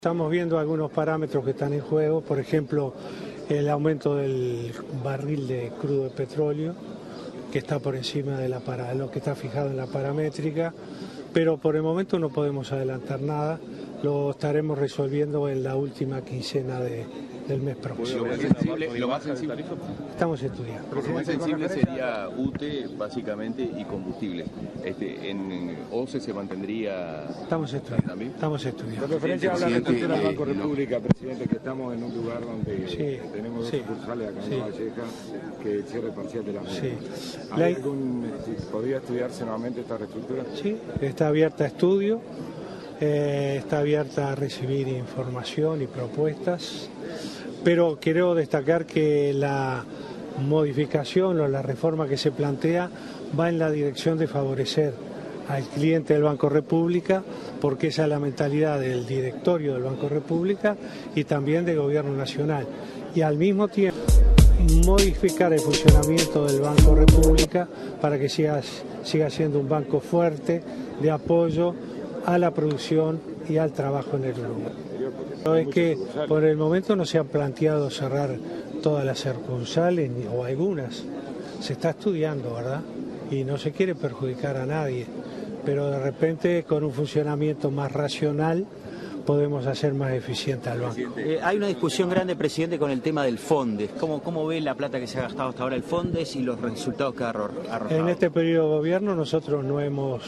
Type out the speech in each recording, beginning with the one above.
Estamos viendo algunos parámetros que están en juego, por ejemplo, el aumento del barril de crudo de petróleo, que está por encima de lo que está fijado en la paramétrica, pero por el momento no podemos adelantar nada, lo estaremos resolviendo en la última quincena del mes próximo. Lo más sensible, estamos estudiando. Lo más sensible sería UTE, básicamente, y combustible. En OCE se mantendría... Estamos estudiando. Con referencia a la reestructura del Banco República, presidente, que estamos en un lugar donde tenemos dos sucursales acá en Valleja, que el cierre parcial de la moneda. ¿Podría estudiarse nuevamente esta reestructura? Sí, está abierta a estudio, está abierta a recibir información y propuestas, pero quiero destacar que la modificación o la reforma que se plantea va en la dirección de favorecer al cliente del Banco República, porque esa es la mentalidad del directorio del Banco República y también del Gobierno Nacional. Y al mismo tiempo modificar el funcionamiento del Banco República para que siga siendo un banco fuerte de apoyo a la producción y al trabajo en el Uruguay. Pero es que por el momento no se han planteado cerrar todas las sucursales o algunas. Se está estudiando, ¿verdad? Y no se quiere perjudicar a nadie, pero de repente con un funcionamiento más racional podemos hacer más eficiente al banco. Hay una discusión grande, presidente, con el tema del Fondes. ¿Cómo ve la plata que se ha gastado hasta ahora el Fondes y los resultados que ha arrojado? En este periodo de gobierno nosotros no hemos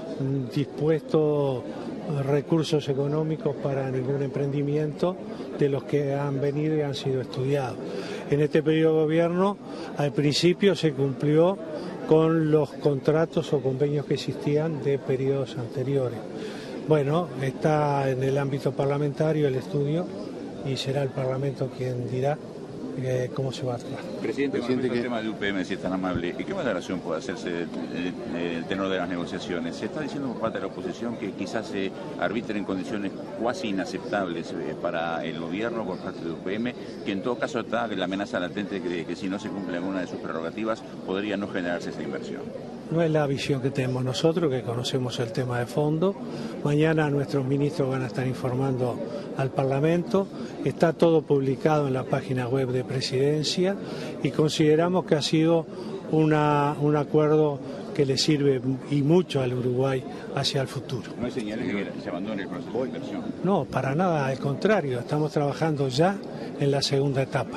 dispuesto recursos económicos para ningún emprendimiento de los que han venido y han sido estudiados. En este periodo de gobierno, al principio se cumplió con los contratos o convenios que existían de periodos anteriores. Bueno, está en el ámbito parlamentario el estudio y será el Parlamento quien dirá cómo se va a actuar. Presidente, con respecto al tema del UPM, si es tan amable, ¿qué valoración puede hacerse del tenor de las negociaciones? Se está diciendo por parte de la oposición que quizás se arbitren en condiciones cuasi inaceptables para el gobierno por parte del UPM, que en todo caso está la amenaza latente de que si no se cumple alguna de sus prerrogativas podría no generarse esa inversión. No es la visión que tenemos nosotros, que conocemos el tema de fondo. Mañana nuestros ministros van a estar informando al Parlamento. Está todo publicado en la página web de Presidencia y consideramos que ha sido un acuerdo que le sirve y mucho al Uruguay hacia el futuro. ¿No hay señales de que se abandone el proceso de inversión? No, para nada, al contrario, estamos trabajando ya en la segunda etapa.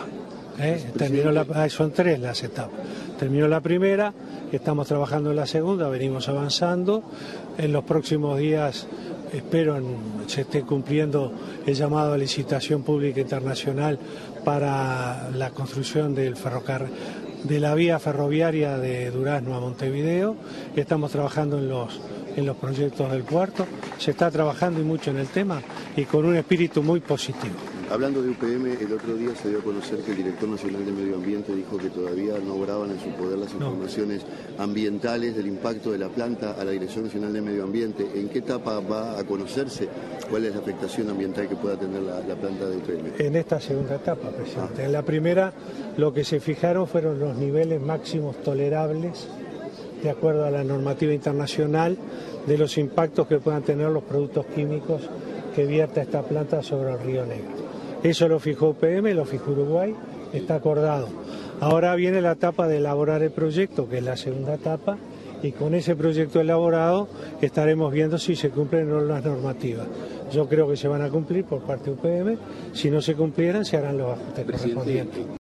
Son 3 las etapas. Terminó la primera, estamos trabajando en la segunda, venimos avanzando. En los próximos días espero se esté cumpliendo el llamado a licitación pública internacional para la construcción de la vía ferroviaria de Durazno a Montevideo. Estamos trabajando en los proyectos del puerto. Se está trabajando y mucho en el tema y con un espíritu muy positivo. Hablando de UPM, el otro día se dio a conocer que el director nacional de Medio Ambiente dijo que todavía no obraban en su poder las informaciones ambientales del impacto de la planta a la Dirección Nacional de Medio Ambiente. ¿En qué etapa va a conocerse cuál es la afectación ambiental que pueda tener la planta de UPM? En esta segunda etapa, presidente. En la primera lo que se fijaron fueron los niveles máximos tolerables de acuerdo a la normativa internacional de los impactos que puedan tener los productos químicos que vierta esta planta sobre el río Negro. Eso lo fijó UPM, lo fijó Uruguay, está acordado. Ahora viene la etapa de elaborar el proyecto, que es la segunda etapa, y con ese proyecto elaborado estaremos viendo si se cumplen o no las normativas. Yo creo que se van a cumplir por parte de UPM, si no se cumplieran se harán los ajustes correspondientes.